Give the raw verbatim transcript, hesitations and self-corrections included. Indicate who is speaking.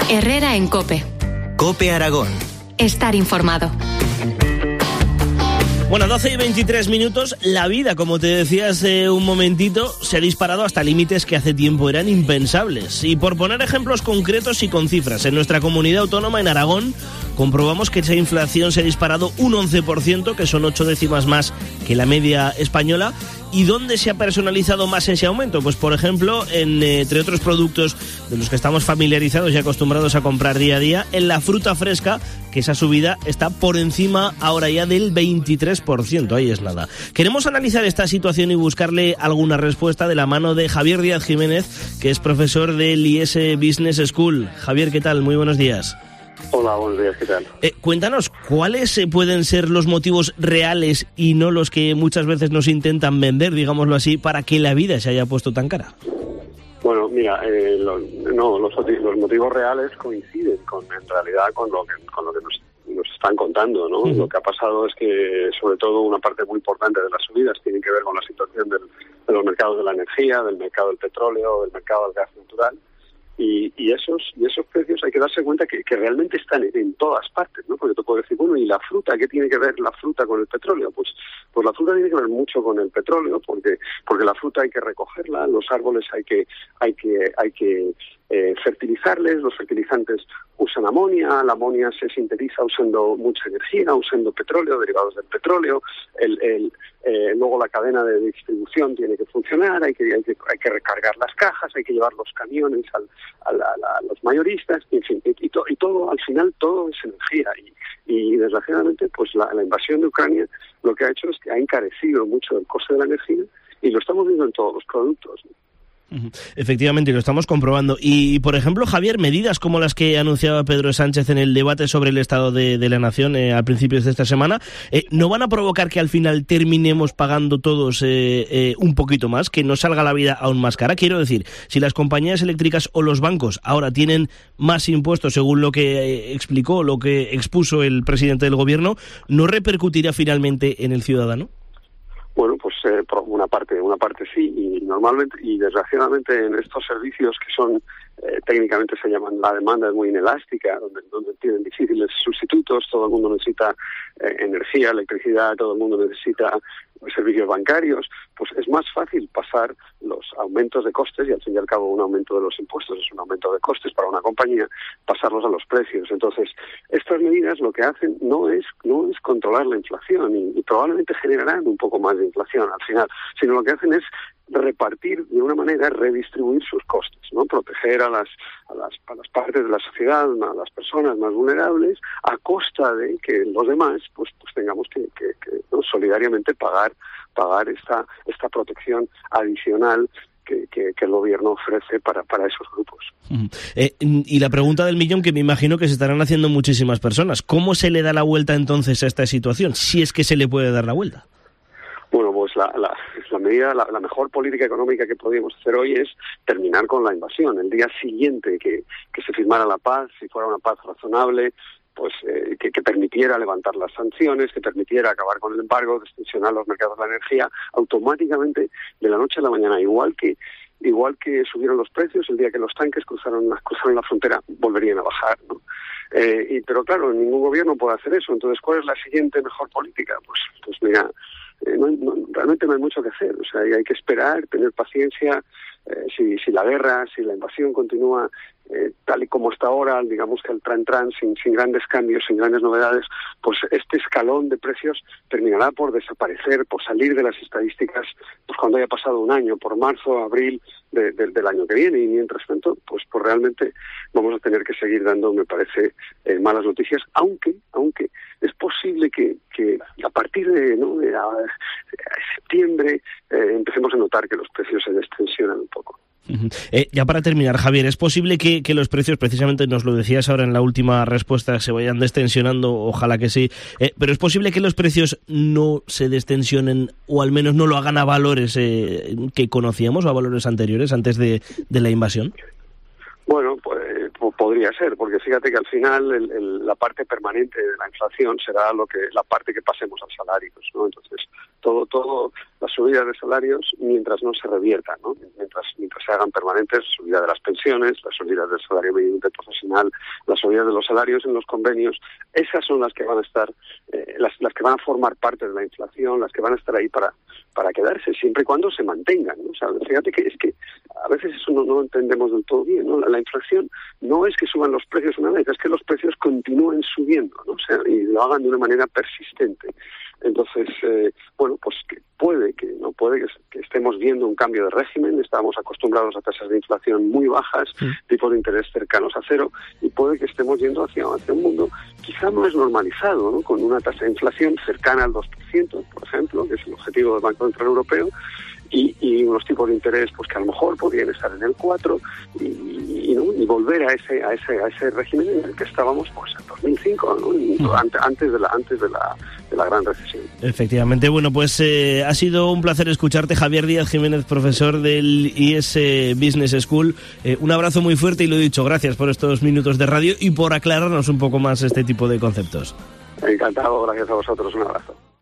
Speaker 1: Herrera en COPE.
Speaker 2: COPE Aragón.
Speaker 1: Estar informado.
Speaker 3: Bueno, doce y veintitrés minutos. La vida, como te decía hace un momentito, se ha disparado hasta límites que hace tiempo eran impensables. Y por poner ejemplos concretos y con cifras, en nuestra comunidad autónoma, en Aragón, comprobamos que esa inflación se ha disparado un once por ciento, que son ocho décimas más que la media española. ¿Y dónde se ha personalizado más ese aumento? Pues, por ejemplo, en, entre otros productos de los que estamos familiarizados y acostumbrados a comprar día a día, en la fruta fresca, que esa subida está por encima ahora ya del veintitrés por ciento. Ahí es nada. Queremos analizar esta situación y buscarle alguna respuesta de la mano de Javier Díaz Jiménez, que es profesor del I E S Business School. Javier, ¿qué tal? Muy buenos días.
Speaker 4: Hola, buenos días, ¿qué tal?
Speaker 3: Eh, cuéntanos, ¿cuáles eh, pueden ser los motivos reales y no los que muchas veces nos intentan vender, digámoslo así, para que la vida se haya puesto tan cara?
Speaker 4: Bueno, mira, eh, lo, no, los, los motivos reales coinciden con, en realidad, con lo que, con lo que nos, nos están contando, ¿no? Uh-huh. Lo que ha pasado es que, sobre todo, una parte muy importante de las subidas tiene que ver con la situación del, de los mercados de la energía, del mercado del petróleo, del mercado del gas natural. Y, y esos y esos precios hay que darse cuenta que, que realmente están en, en todas partes, ¿no? Porque tú puedes decir, bueno, ¿y la fruta? ¿Qué tiene que ver la fruta con el petróleo? Pues pues la fruta tiene que ver mucho con el petróleo, porque porque la fruta hay que recogerla, los árboles hay que hay que hay que eh, fertilizarles, los fertilizantes usan amonia, la amonia se sintetiza usando mucha energía, usando petróleo, derivados del petróleo, el, el eh, luego la cadena de distribución tiene que funcionar, hay que hay que hay que recargar las cajas, hay que llevar los camiones al A, la, a los mayoristas, en fin, y, y, to, y todo, al final todo es energía y, y desgraciadamente pues la, la invasión de Ucrania lo que ha hecho es que ha encarecido mucho el coste de la energía y lo estamos viendo en todos los productos, ¿no?
Speaker 3: Efectivamente, lo estamos comprobando. Y, por ejemplo, Javier, medidas como las que anunciaba Pedro Sánchez en el debate sobre el Estado de, de la Nación eh, a principios de esta semana, eh, ¿no van a provocar que al final terminemos pagando todos eh, eh, un poquito más, que nos salga la vida aún más cara? Quiero decir, si las compañías eléctricas o los bancos ahora tienen más impuestos, según lo que eh, explicó, lo que expuso el presidente del Gobierno, ¿no repercutirá finalmente en el ciudadano?
Speaker 4: Bueno, pues eh, por una parte, una parte sí, y normalmente y desgraciadamente en estos servicios que son eh, técnicamente se llaman, la demanda es muy inelástica, donde, donde tienen difíciles sustitutos, todo el mundo necesita eh, energía, electricidad, todo el mundo necesita servicios bancarios, pues es más fácil pasar los aumentos de costes, y al fin y al cabo un aumento de los impuestos es un aumento de costes para una compañía, pasarlos a los precios. Entonces, estas medidas lo que hacen no es no es controlar la inflación y, y probablemente generarán un poco más de inflación al final, sino lo que hacen es repartir de una manera, redistribuir sus costes, ¿no? Proteger a las, a las a las partes de la sociedad, a las personas más vulnerables, a costa de que los demás pues pues tengamos que, que, que ¿no? solidariamente pagar pagar esta esta protección adicional que, que, que el gobierno ofrece para, para esos grupos.
Speaker 3: Uh-huh. Eh, y la pregunta del millón que me imagino que se estarán haciendo muchísimas personas, ¿cómo se le da la vuelta entonces a esta situación? Si es que se le puede dar la vuelta.
Speaker 4: Bueno, pues la, la, la medida, la, la mejor política económica que podríamos hacer hoy es terminar con la invasión. El día siguiente que, que se firmara la paz, si fuera una paz razonable, pues eh, que, que permitiera levantar las sanciones, que permitiera acabar con el embargo, destensionar los mercados de la energía, automáticamente de la noche a la mañana, igual que igual que subieron los precios el día que los tanques cruzaron la, cruzaron la frontera, volverían a bajar, ¿no? Eh, y, pero claro, ningún gobierno puede hacer eso. Entonces, ¿cuál es la siguiente mejor política? Pues, pues mira, eh, no, no, realmente no hay mucho que hacer. O sea, hay, hay que esperar, tener paciencia. Eh, si, si la guerra, si la invasión continúa eh, tal y como está ahora, digamos que el tran-tran, sin, sin grandes cambios, sin grandes novedades, pues este escalón de precios terminará por desaparecer, por salir de las estadísticas, pues cuando haya pasado un año, por marzo, abril de, de, del año que viene. Y mientras tanto, pues, pues realmente vamos a tener que seguir dando, me parece, eh, malas noticias, aunque aunque es posible que, que a partir de, ¿no? de, a, de septiembre eh, empecemos a notar que los precios se destensionan un poco.
Speaker 3: Uh-huh. Eh, ya para terminar, Javier, ¿es posible que, que los precios, precisamente nos lo decías ahora en la última respuesta, se vayan destensionando? Ojalá que sí, eh, pero ¿es posible que los precios no se destensionen o al menos no lo hagan a valores eh, que conocíamos o a valores anteriores antes de, de la invasión?
Speaker 4: Bueno, pues podría ser, porque fíjate que al final el, el, la parte permanente de la inflación será lo que la parte que pasemos a salarios, ¿no? Entonces, todo, todo las subidas de salarios mientras no se reviertan, ¿no? Mientras, mientras se hagan permanentes, subida de las pensiones, las subidas del salario mínimo interprofesional, las subidas de los salarios en los convenios, esas son las que van a estar, eh, las, las que van a formar parte de la inflación, las que van a estar ahí para, para quedarse, siempre y cuando se mantengan, ¿no? O sea, fíjate que es que a veces eso no, no entendemos del todo bien, ¿no? La, la inflación no es que suban los precios una vez, es que los precios continúen subiendo, ¿no? O sea, y lo hagan de una manera persistente. Entonces, eh, bueno, pues que puede que no puede que, que estemos viendo un cambio de régimen. Estábamos acostumbrados a tasas de inflación muy bajas, sí. tipos de interés cercanos a cero, y puede que estemos yendo hacia, hacia un mundo quizá más normalizado, ¿no? Con una tasa de inflación cercana al dos por ciento, por ejemplo, que es el objetivo del Banco Central Europeo, y, y unos tipos de interés pues que a lo mejor podrían estar en el cuatro y, y, ¿no? y volver a ese a ese a ese régimen en el que estábamos pues en dos mil cinco, ¿no? Y, uh-huh. antes, antes de la antes de la de la gran recesión.
Speaker 3: Efectivamente. Bueno, pues eh, ha sido un placer escucharte, Javier Díaz Jiménez, profesor del I S Business School. Eh, un abrazo muy fuerte y lo dicho, gracias por estos minutos de radio y por aclararnos un poco más este tipo de conceptos.
Speaker 4: Encantado, gracias a vosotros, un abrazo.